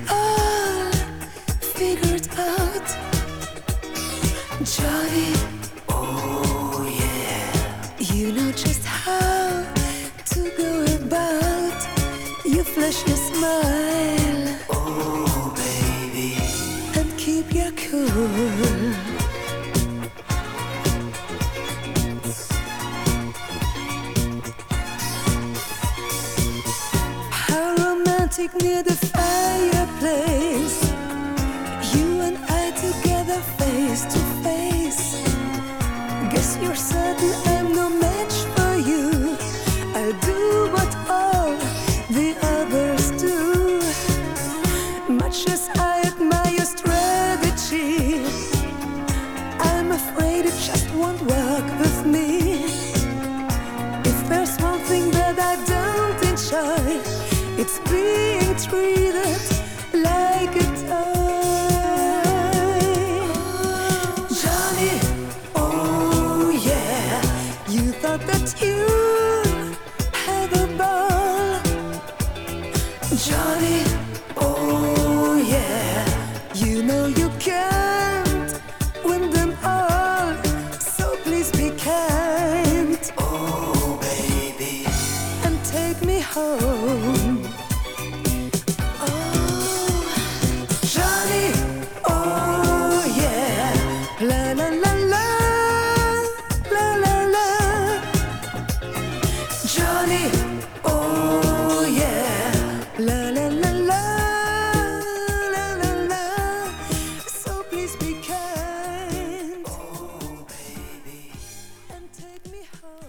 all figured out. Johnny, oh yeah, you know just how to go about. You flash your smile, oh baby, and keep your cool. How romantic near the fireplace, you and I together face to face. Guess you're certain I'm no match for you. I'll do what all the others do. Much as I admire your strategy, I'm afraid it just won't work with me. If there's one thing that I don't enjoy, it's being treated like a toy. Johnny, oh yeah, you thought that you had a ball. Johnny, oh yeah, you know you can't win them all, so please be kind, oh baby, and take me home. Johnny, oh yeah, la la la la, la la la. Johnny, oh yeah, la la la la, la la la. So please be kind, oh baby, and take me home.